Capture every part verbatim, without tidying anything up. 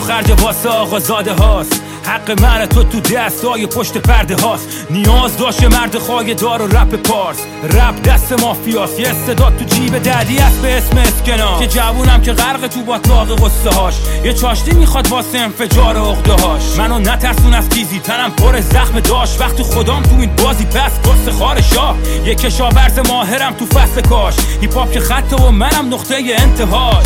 خرج واسه آقازاده هاست، حق من تو تو دستای پشت پرده هاست. نیاز داشته مرد خواهی دار و رپ پارس، رپ دست مافیاست، یه استعداد تو جیب دردی است به اسم اسکنا، که جوونم که غرق تو باطلاق قصه هاش، یه چاشتی میخواد واسه انفجار عقده هاش. منو نترسون از تیزی، تنم پر زخم داشت، وقتی خودم تو این بازی پس قصه خار شاه. یه کشاورز ماهرم تو فصل کاش، هیپ هاپ که خطه و منم نقطه انتهاش.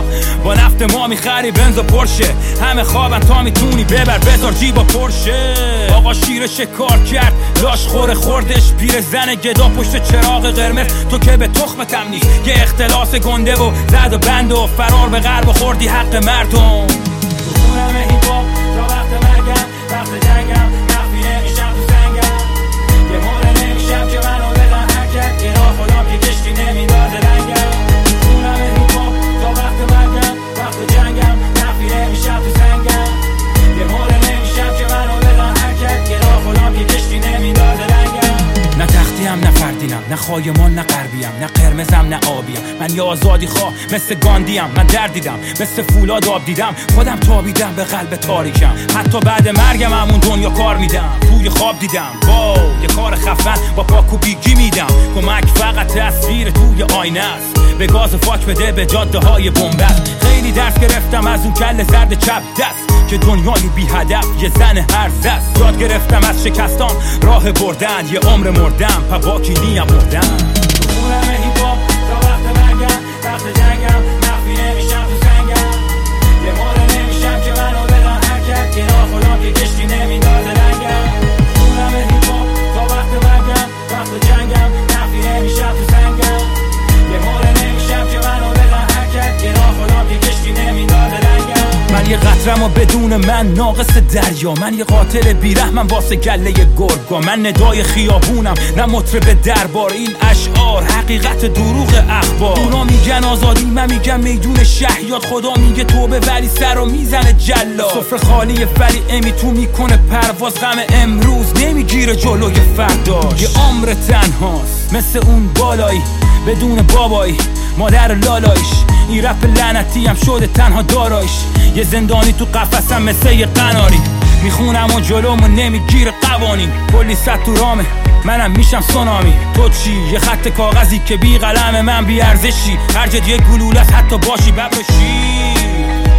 با نفت ما میخری بنز و پرشه، همه خوابن تا میتونی ببر بذار جیبا پرشه. آقا شیر شکار کرد لاش خوره خوردش، پیر زن گدا پشت چراغ قرمز، تو که به تخمتم نیست. یه اختلاس گنده و زد و بند و فرار به غرب خوردی حق مردم. تو خونم هیپ هاپ تا وقت مرگم، وقت جنگم مخفی نمیشم تو سنگم، یه موره نمیشم که منو بدن حرکت، یه راه خودم که کشتی نمیداده رنگم. تو خونم هیپ هاپ تا وقت مرگم، وقت جنگم مخفی نمیشم تو سنگم، یه موره نمیشم که منو بدن حرکت، یه راه خودم که کشتی نمیداده رنگم. نه تختیم نه فردینم، نه خایمان نه غربیم، نه قرمزم نه آبیم. من یه آزادی خواه مثل گاندیم، من درد دیدم مثل فولاد آب دیدم، خودم تابیدم به قلب تاریکم. حتی بعد مرگم همون دنیا کار میدم، توی خواب دیدم واو یه کار خفن با پاکو بیگی میدم. کمک فقط تصویر توی آینه است، به گاز فاک بده به جاده های بنبست. خیلی درس گرفتم از اون کل زرد چپ دست، که دنیای بی هدف یه زن هر دست. یاد گرفتم از شکستان راه بردن، یه عمر مردم پا باکی نیم بردن. تو خونم هیپ هاپ تا وقت مرگم، وقت جنگم مخفی نمیشم تو سنگم، یه موره نمیشم که منو بدن حرکت، یه راه خودم که کشتی نمیداده رنگم. تو خونم هیپ هاپ تا وقت مرگم، وقت جنگم مخفی نمیشم تو سنگم، یه موره نمیشم که منو بدن حرکت، یه راه خودم که کشتی نمیداده رنگم. من یه قطرم و بدون من ناقص دریا، من یه قاتل بیرحمم واسه گله گرگا. من ندای خیابونم نه مطرب دربار، این اشعار حقیقت دروغ اخبار. اونا میگن آزادی من میگم میدون شهیاد، خدا میگه توبه ولی سر رو میزنه جلاد. سفره خالی ولی امی تو میکنه پرواز، غم امروز نمیگیره جلوی فرداش. یه عمر تنهاست مثل اون بالایی بدون بابایی، مادر لالایش. این رپ لعنتی هم شده تنها دارایش، یه زندانی تو قفسم مثل یه قناری. میخونم و جلومو نمیگیره قوانین، کلی صد تو رامه منم میشم سونامی. تو چی؟ یه خط کاغذی که بی قلم من بی ارزشی، خرجت یه گلوله حتی باشی ببرشی.